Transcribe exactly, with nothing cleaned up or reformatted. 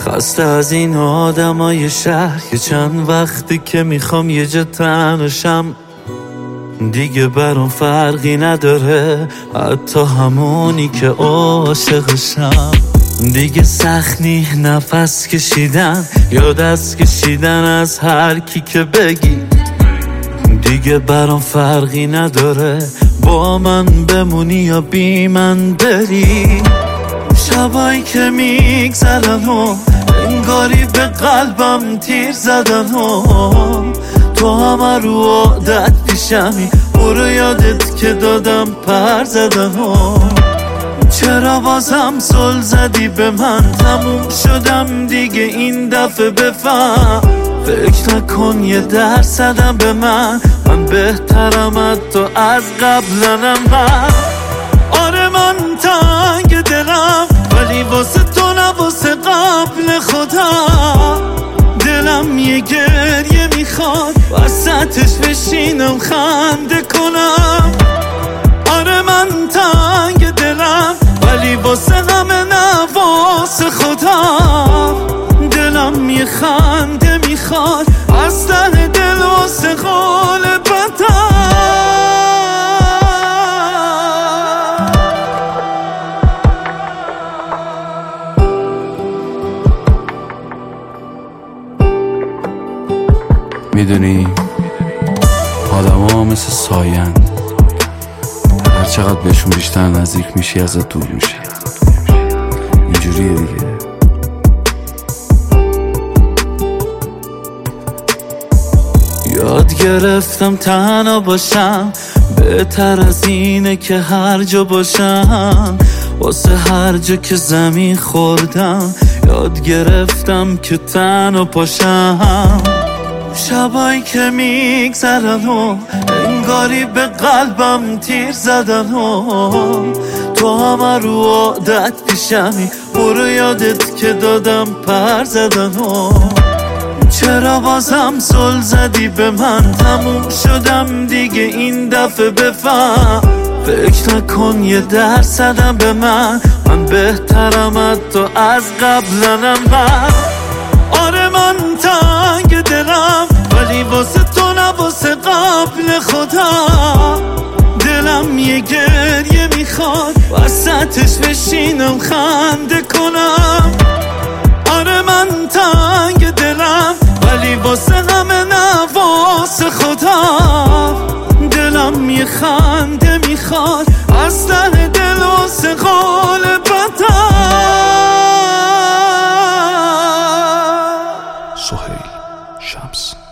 خسته از این آدمای شهر که چند وقتی که میخوام یه جا تنشم، دیگه برام فرقی نداره حتی همونی که عاشقشم. دیگه سخت نی نفس کشیدن یا دست کشیدن از هر کی که بگی، دیگه برام فرقی نداره با من بمونی یا بی من بری. شبایی که میگذرن و انگاری به قلبم تیر زدن و تو همه رو عادت پیشمی، برو یادت که دادم پر زدن و چرا بازم زل زدی به من؟ تموم شدم دیگه این دفعه بفهم، فکر نکن یه درصدم به من، من بهترم حتی از قبلنم. من آره من تنگ دلم ولی واسه تو نه واسه قبل خودم. دلم یه گریه میخواد وسطش بشینم خنده کنم. آره من تنگ دلم ولی واسه همه نه واسه خودم. دلم یه خنده میخواد از ته دل واسه قول بدم. میدونی آدم ها مثل ساین، هر چقدر بهشون بیشتر نزدیک میشی ازت دور میشی. اینجوریه دیگه. یاد گرفتم تنها باشم بهتر از اینه که هر جا باشم، واسه هر جا که زمین خوردم یاد گرفتم که تنها پاشم. شبایی که میگذرن و انگاری به قلبم تیر زدن و تو همه رو عادت پیشمی، برو یادت که دادم پر زدن و چرا بازم زل زدی به من؟ تموم شدم دیگه این دفعه بفهم، فکر نکن یه درصدم به من، من بهترم حتی از قبلنم. من آره من تنگ دلم ولی واسه تو نه واسه قبل خودم. دلم یه گریه میخواد وسطش بشینم خنده کنم. آره من تنگ دلم ولی واسه همه نه واسه خودم. دلم یه خنده میخواد از ته دل واسه قول بدم. سهیل شمس.